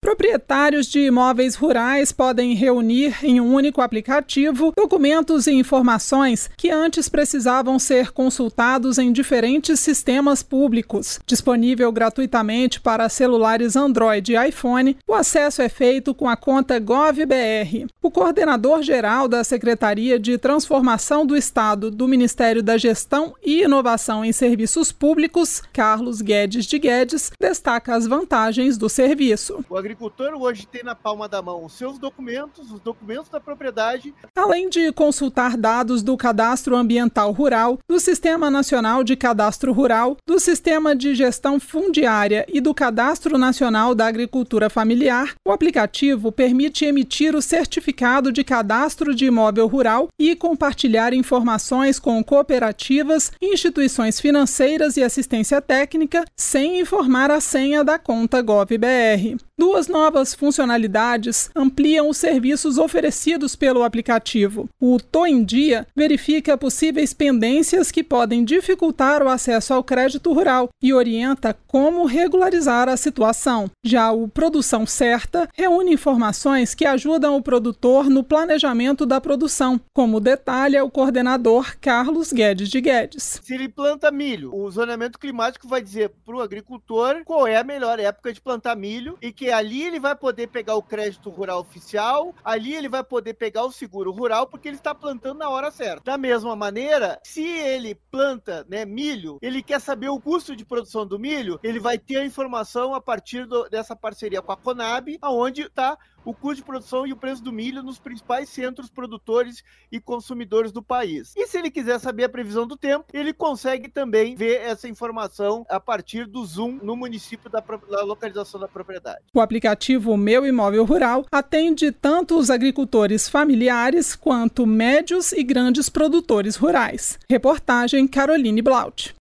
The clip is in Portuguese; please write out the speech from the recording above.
Proprietários de imóveis rurais podem reunir em um único aplicativo documentos e informações que antes precisavam ser consultados em diferentes sistemas públicos. Disponível gratuitamente para celulares Android e iPhone, o acesso é feito com a conta GovBR. O coordenador-geral da Secretaria de Transformação do Estado do Ministério da Gestão e Inovação em Serviços Públicos, Carlos Guedes de Guedes, destaca as vantagens do serviço. O agricultor hoje tem na palma da mão os seus documentos, os documentos da propriedade. Além de consultar dados do Cadastro Ambiental Rural, do Sistema Nacional de Cadastro Rural, do Sistema de Gestão Fundiária e do Cadastro Nacional da Agricultura Familiar, o aplicativo permite emitir o certificado de cadastro de imóvel rural e compartilhar informações com cooperativas, instituições financeiras e assistência técnica, sem informar a senha da conta GovBR. Duas novas funcionalidades ampliam os serviços oferecidos pelo aplicativo. O Tô em Dia verifica possíveis pendências que podem dificultar o acesso ao crédito rural e orienta como regularizar a situação. Já o Produção Certa reúne informações que ajudam o produtor no planejamento da produção, como detalha o coordenador Carlos Guedes de Guedes. Se ele planta milho, o zoneamento climático vai dizer para o agricultor qual é a melhor época de plantar milho e que ali ele vai poder pegar o crédito rural oficial, ali ele vai poder pegar o seguro rural, porque ele está plantando na hora certa. Da mesma maneira, se ele planta milho, ele quer saber o custo de produção do milho, ele vai ter a informação a partir dessa parceria com a Conab, onde está o custo de produção e o preço do milho nos principais centros produtores e consumidores do país. E se ele quiser saber a previsão do tempo, ele consegue também ver essa informação a partir do Zoom no município da localização da propriedade. O aplicativo Meu Imóvel Rural atende tanto os agricultores familiares quanto médios e grandes produtores rurais. Reportagem Caroline Blaut.